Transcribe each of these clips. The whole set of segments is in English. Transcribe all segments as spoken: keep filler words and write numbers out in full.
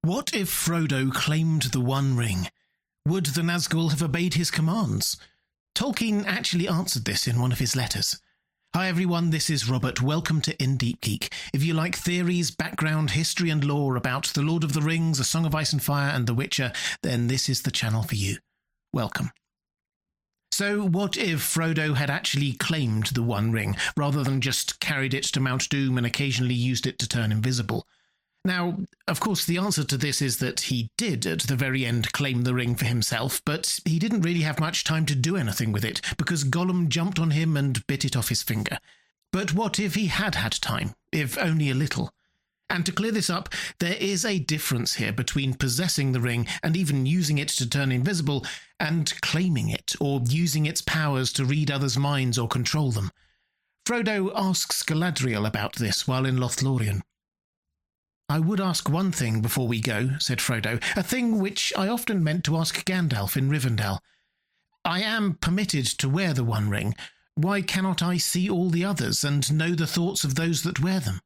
What if Frodo claimed the One Ring? Would the Nazgul have obeyed his commands? Tolkien actually answered this in one of his letters. Hi everyone, this is Robert. Welcome to In Deep Geek. If you like theories, background, history and lore about The Lord of the Rings, A Song of Ice and Fire and The Witcher, then this is the channel for you. Welcome. So what if Frodo had actually claimed the One Ring, rather than just carried it to Mount Doom and occasionally used it to turn invisible? Now, of course, the answer to this is that he did, at the very end, claim the ring for himself, but he didn't really have much time to do anything with it, because Gollum jumped on him and bit it off his finger. But what if he had had time, if only a little? And to clear this up, there is a difference here between possessing the ring and even using it to turn invisible, and claiming it, or using its powers to read others' minds or control them. Frodo asks Galadriel about this while in Lothlorien. I would ask one thing before we go, said Frodo, a thing which I often meant to ask Gandalf in Rivendell. I am permitted to wear the One Ring. Why cannot I see all the others and know the thoughts of those that wear them?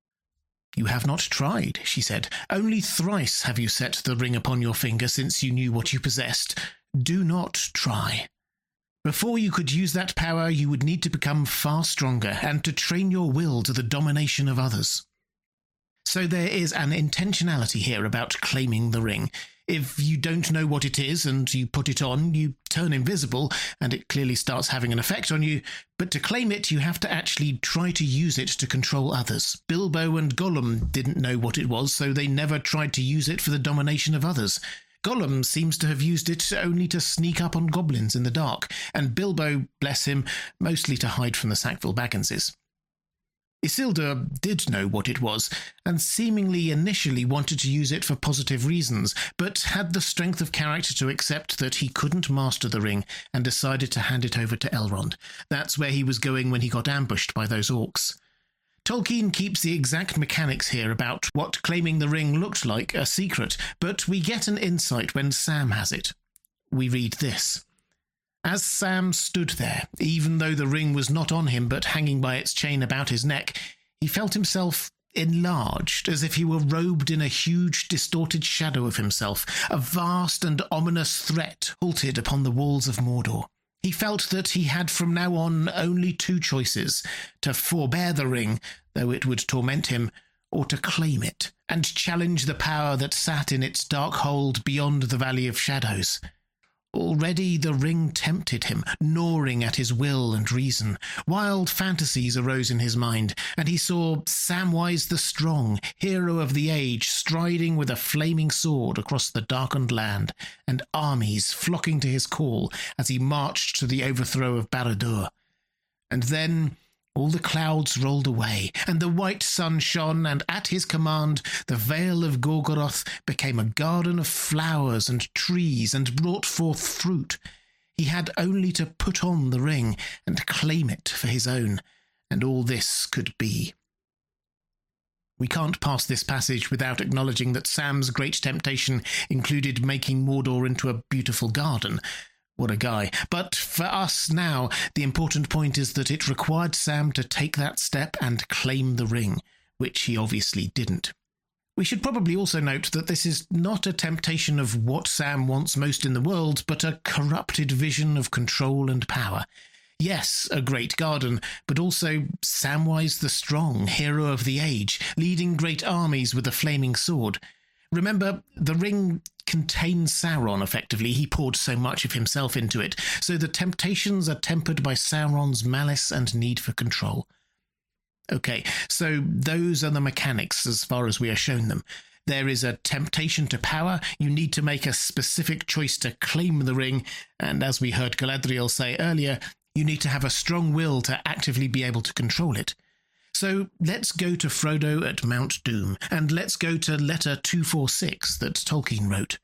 You have not tried, she said. Only thrice have you set the ring upon your finger since you knew what you possessed. Do not try. Before you could use that power, you would need to become far stronger and to train your will to the domination of others. So there is an intentionality here about claiming the ring. If you don't know what it is and you put it on, you turn invisible and it clearly starts having an effect on you, but to claim it you have to actually try to use it to control others. Bilbo and Gollum didn't know what it was, so they never tried to use it for the domination of others. Gollum seems to have used it only to sneak up on goblins in the dark, and Bilbo, bless him, mostly to hide from the Sackville Bagginses. Isildur did know what it was, and seemingly initially wanted to use it for positive reasons, but had the strength of character to accept that he couldn't master the ring, and decided to hand it over to Elrond. That's where he was going when he got ambushed by those orcs. Tolkien keeps the exact mechanics here about what claiming the ring looked like a secret, but we get an insight when Sam has it. We read this. As Sam stood there, even though the ring was not on him but hanging by its chain about his neck, he felt himself enlarged, as if he were robed in a huge, distorted shadow of himself. A vast and ominous threat halted upon the walls of Mordor. He felt that he had from now on only two choices, to forbear the ring, though it would torment him, or to claim it, and challenge the power that sat in its dark hold beyond the Valley of Shadows. Already the ring tempted him, gnawing at his will and reason. Wild fantasies arose in his mind, and he saw Samwise the Strong, hero of the age, striding with a flaming sword across the darkened land, and armies flocking to his call as he marched to the overthrow of Barad-dûr. And then all the clouds rolled away, and the white sun shone, and at his command the Vale of Gorgoroth became a garden of flowers and trees, and brought forth fruit. He had only to put on the ring and claim it for his own, and all this could be. We can't pass this passage without acknowledging that Sam's great temptation included making Mordor into a beautiful garden. What a guy. But for us now, the important point is that it required Sam to take that step and claim the ring, which he obviously didn't. We should probably also note that this is not a temptation of what Sam wants most in the world, but a corrupted vision of control and power. Yes, a great garden, but also Samwise the Strong, hero of the age, leading great armies with a flaming sword. Remember, the ring contains Sauron, effectively. He poured so much of himself into it, so the temptations are tempered by Sauron's malice and need for control. Okay, so those are the mechanics as far as we are shown them. There is a temptation to power, you need to make a specific choice to claim the ring, and as we heard Galadriel say earlier, you need to have a strong will to actively be able to control it. So let's go to Frodo at Mount Doom, and let's go to letter two forty-six that Tolkien wrote.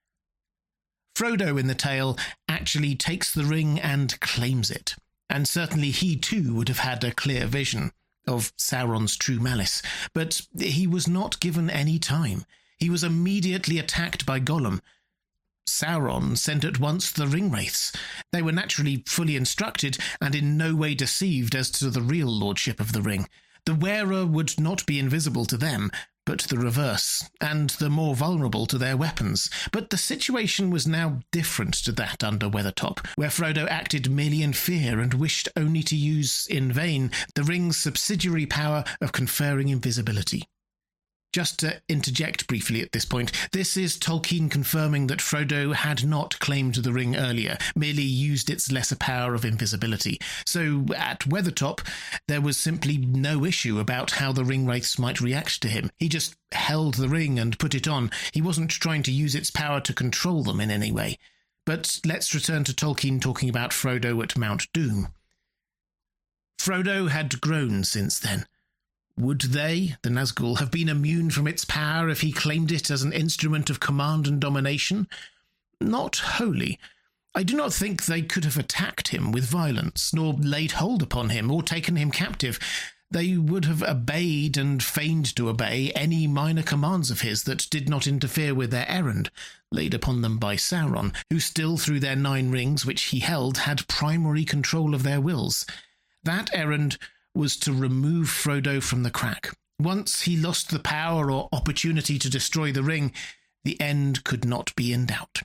Frodo in the tale actually takes the ring and claims it, and certainly he too would have had a clear vision of Sauron's true malice, but he was not given any time. He was immediately attacked by Gollum. Sauron sent at once the Ringwraiths. They were naturally fully instructed and in no way deceived as to the real lordship of the ring. The wearer would not be invisible to them, but the reverse, and the more vulnerable to their weapons. But the situation was now different to that under Weathertop, where Frodo acted merely in fear and wished only to use, in vain, the ring's subsidiary power of conferring invisibility. Just to interject briefly at this point, this is Tolkien confirming that Frodo had not claimed the ring earlier, merely used its lesser power of invisibility. So at Weathertop, there was simply no issue about how the ring wraiths might react to him. He just held the ring and put it on. He wasn't trying to use its power to control them in any way. But let's return to Tolkien talking about Frodo at Mount Doom. Frodo had grown since then. Would they, the Nazgul, have been immune from its power if he claimed it as an instrument of command and domination? Not wholly. I do not think they could have attacked him with violence, nor laid hold upon him, or taken him captive. They would have obeyed and feigned to obey any minor commands of his that did not interfere with their errand, laid upon them by Sauron, who still through their nine rings which he held had primary control of their wills. That errand was to remove Frodo from the crack. Once he lost the power or opportunity to destroy the ring, the end could not be in doubt.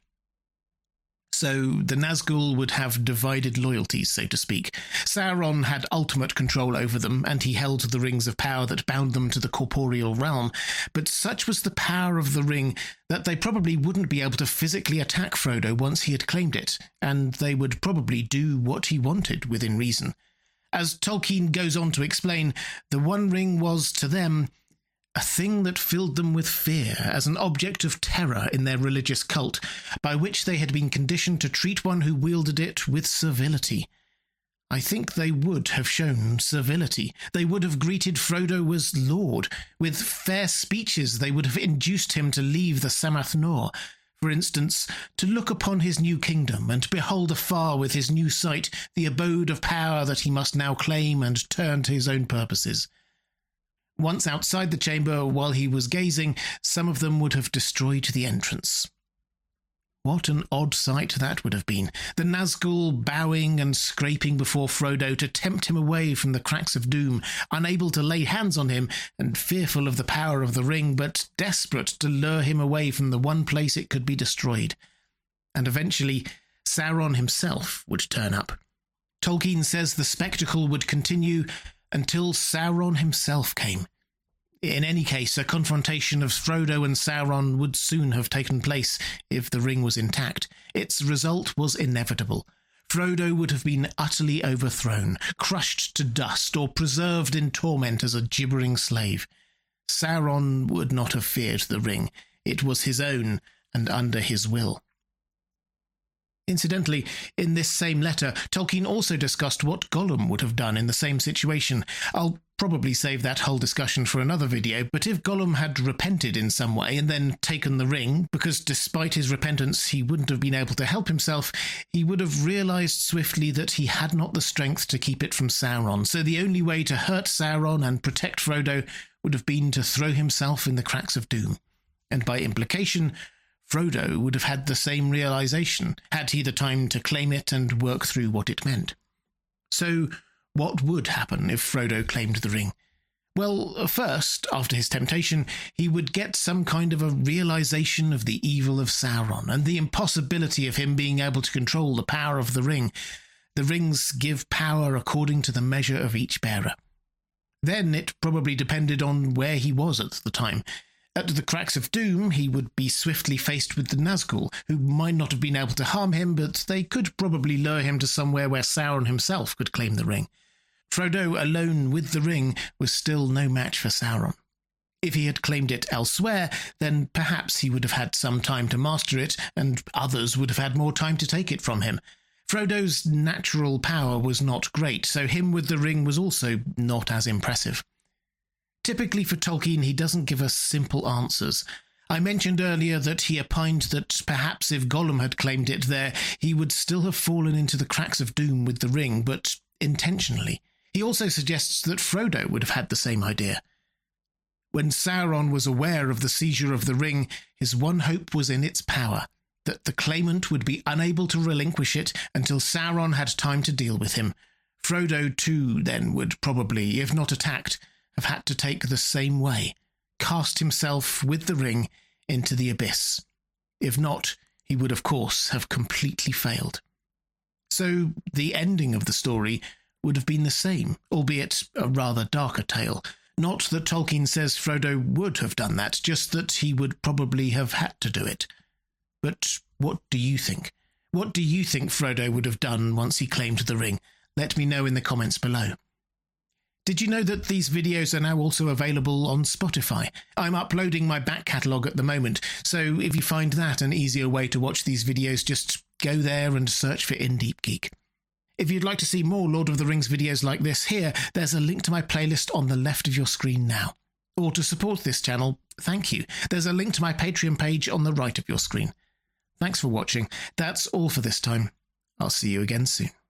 So the Nazgul would have divided loyalties, so to speak. Sauron had ultimate control over them, and he held the rings of power that bound them to the corporeal realm, but such was the power of the ring that they probably wouldn't be able to physically attack Frodo once he had claimed it, and they would probably do what he wanted within reason. As Tolkien goes on to explain, the One Ring was, to them, a thing that filled them with fear, as an object of terror in their religious cult, by which they had been conditioned to treat one who wielded it with servility. I think they would have shown servility. They would have greeted Frodo as Lord. With fair speeches they would have induced him to leave the Samath Nor, for instance, to look upon his new kingdom and behold afar with his new sight the abode of power that he must now claim and turn to his own purposes. Once outside the chamber, while he was gazing, some of them would have destroyed the entrance. What an odd sight that would have been, the Nazgul bowing and scraping before Frodo to tempt him away from the cracks of doom, unable to lay hands on him and fearful of the power of the ring, but desperate to lure him away from the one place it could be destroyed. And eventually, Sauron himself would turn up. Tolkien says the spectacle would continue until Sauron himself came. In any case, a confrontation of Frodo and Sauron would soon have taken place if the ring was intact. Its result was inevitable. Frodo would have been utterly overthrown, crushed to dust, or preserved in torment as a gibbering slave. Sauron would not have feared the ring. It was his own, and under his will. Incidentally, in this same letter, Tolkien also discussed what Gollum would have done in the same situation. I'll probably save that whole discussion for another video, but if Gollum had repented in some way and then taken the ring, because despite his repentance he wouldn't have been able to help himself, he would have realised swiftly that he had not the strength to keep it from Sauron, so the only way to hurt Sauron and protect Frodo would have been to throw himself in the cracks of doom. And by implication, Frodo would have had the same realisation, had he the time to claim it and work through what it meant. So, what would happen if Frodo claimed the ring? Well, first, after his temptation, he would get some kind of a realisation of the evil of Sauron and the impossibility of him being able to control the power of the ring. The rings give power according to the measure of each bearer. Then it probably depended on where he was at the time. At the cracks of doom, he would be swiftly faced with the Nazgul, who might not have been able to harm him, but they could probably lure him to somewhere where Sauron himself could claim the ring. Frodo, alone with the ring, was still no match for Sauron. If he had claimed it elsewhere, then perhaps he would have had some time to master it, and others would have had more time to take it from him. Frodo's natural power was not great, so him with the ring was also not as impressive. Typically for Tolkien, he doesn't give us simple answers. I mentioned earlier that he opined that perhaps if Gollum had claimed it there, he would still have fallen into the cracks of doom with the ring, but intentionally. He also suggests that Frodo would have had the same idea. When Sauron was aware of the seizure of the ring, his one hope was in its power, that the claimant would be unable to relinquish it until Sauron had time to deal with him. Frodo, too, then would probably, if not attacked, have had to take the same way, cast himself with the ring into the abyss. If not, he would of course have completely failed. So the ending of the story would have been the same, albeit a rather darker tale. Not that Tolkien says Frodo would have done that, just that he would probably have had to do it. But what do you think? What do you think Frodo would have done once he claimed the ring? Let me know in the comments below. Did you know that these videos are now also available on Spotify? I'm uploading my back catalogue at the moment, so if you find that an easier way to watch these videos, just go there and search for In Deep Geek. If you'd like to see more Lord of the Rings videos like this here, there's a link to my playlist on the left of your screen now. Or to support this channel, thank you. There's a link to my Patreon page on the right of your screen. Thanks for watching. That's all for this time. I'll see you again soon.